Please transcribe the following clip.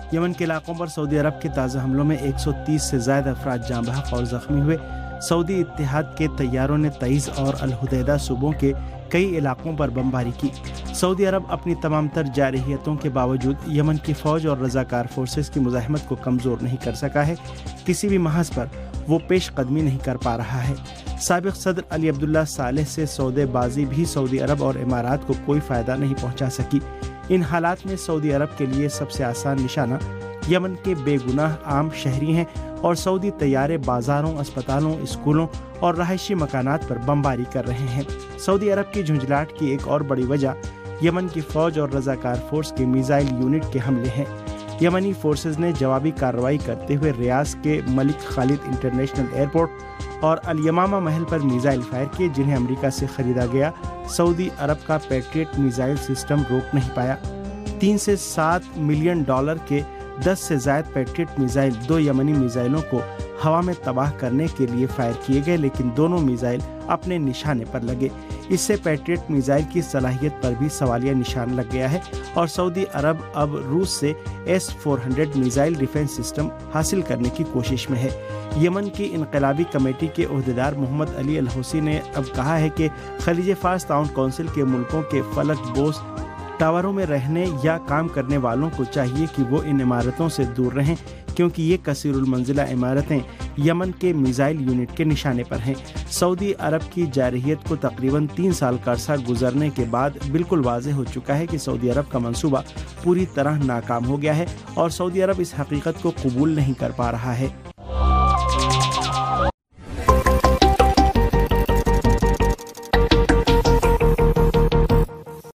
یمن کے علاقوں پر سعودی عرب کے تازہ حملوں میں 130 سے زائد افراد جاں بحق اور زخمی ہوئے۔ سعودی اتحاد کے طیاروں نے تعیز اور الحدیدہ صوبوں کے کئی علاقوں پر بمباری کی۔ سعودی عرب اپنی تمام تر جارحیتوں کے باوجود یمن کی فوج اور رضاکار فورسز کی مزاحمت کو کمزور نہیں کر سکا ہے۔ کسی بھی محاذ پر وہ پیش قدمی نہیں کر پا رہا ہے۔ سابق صدر علی عبداللہ صالح سے سودے بازی بھی سعودی عرب اور امارات کو کوئی فائدہ نہیں پہنچا سکی۔ ان حالات میں سعودی عرب کے لیے سب سے آسان نشانہ یمن کے بے گناہ عام شہری ہیں اور سعودی طیارے بازاروں، اسپتالوں، اسکولوں اور رہائشی مکانات پر بمباری کر رہے ہیں۔ سعودی عرب کی جھنجھلاہٹ کی ایک اور بڑی وجہ یمن کی فوج اور رضاکار فورس کے میزائل یونٹ کے حملے ہیں۔ یمنی فورسز نے جوابی کارروائی کرتے ہوئے ریاض کے ملک خالد انٹرنیشنل ایئرپورٹ اور الیمامہ محل پر میزائل فائر کیے، جنہیں امریکہ سے خریدا گیا سعودی عرب کا پیٹریٹ میزائل سسٹم روک نہیں پایا۔ 3 سے 7 ملین ڈالر کے 10 سے زائد پیٹریٹ میزائل 2 یمنی میزائلوں کو ہوا میں تباہ کرنے کے لیے فائر کیے گئے، لیکن دونوں میزائل اپنے نشانے پر لگے۔ اس سے پیٹریٹ میزائل کی صلاحیت پر بھی سوالیہ نشان لگ گیا ہے اور سعودی عرب اب روس سے S-400 میزائل ڈیفنس سسٹم حاصل کرنے کی کوشش میں ہے۔ یمن کی انقلابی کمیٹی کے عہدیدار محمد علی الحوثی نے اب کہا ہے کہ خلیج فارس تعاون کونسل کے ملکوں کے فلک بوس ٹاوروں میں رہنے یا کام کرنے والوں کو چاہیے کہ وہ ان عمارتوں سے دور رہیں، کیونکہ یہ کثیر المنزلہ عمارتیں یمن کے میزائل یونٹ کے نشانے پر ہیں۔ سعودی عرب کی جارحیت کو تقریباً 3 سال کا عرصہ گزرنے کے بعد بالکل واضح ہو چکا ہے کہ سعودی عرب کا منصوبہ پوری طرح ناکام ہو گیا ہے اور سعودی عرب اس حقیقت کو قبول نہیں کر پا رہا ہے۔